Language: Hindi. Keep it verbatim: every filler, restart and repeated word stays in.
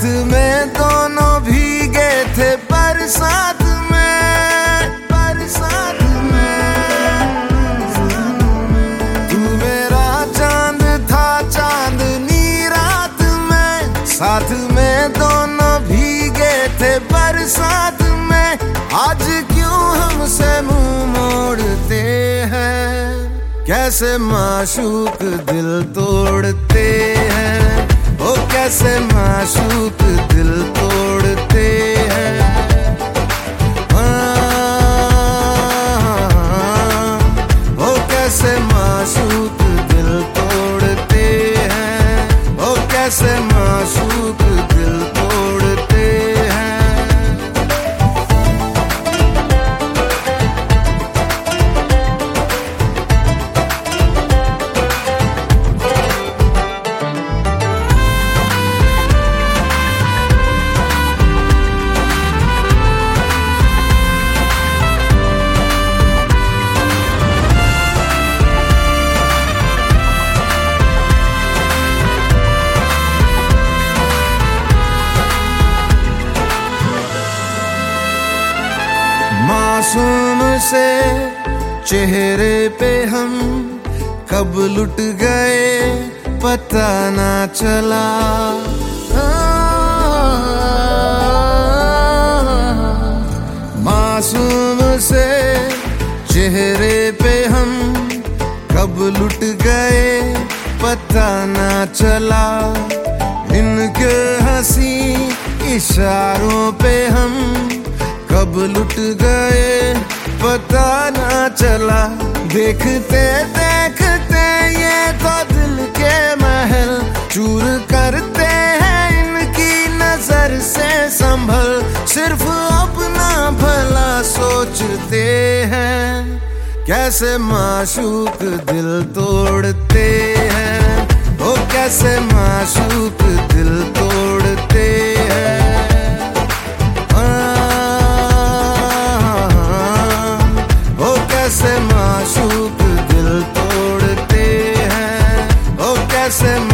साथ में दोनों भीगे थे बरसात में, बरसात में। तू मेरा चांद था चांदनी रात में, साथ में दोनों भीगे थे बरसात में। आज क्यों हमसे मुंह मोड़ते हैं, कैसे माशूक दिल तोड़ते हैं, ओ कैसे माशूक दिल तोड़ते हैं। ओ कैसे माशूक दिल तोड़ते हैं, ओ कैसे माशूक दिल तोड़ते हैं। मासूम से चेहरे पे हम कब लुट गए पता ना चला। मासूम से चेहरे पे हम कब लुट गए पता ना चला। इनके हंसी इशारों पे हम कब लुट गए पता ना चला। देखते देखते ये तो दिल के महल चूर करते हैं इनकी नजर से संभल। सिर्फ अपना भला सोचते हैं, कैसे माशूक दिल तोड़ते हैं, ओ कैसे माशूक दिल तोड़ते हैं। कैसे माशूक दिल तोड़ते हैं, ओ कैसे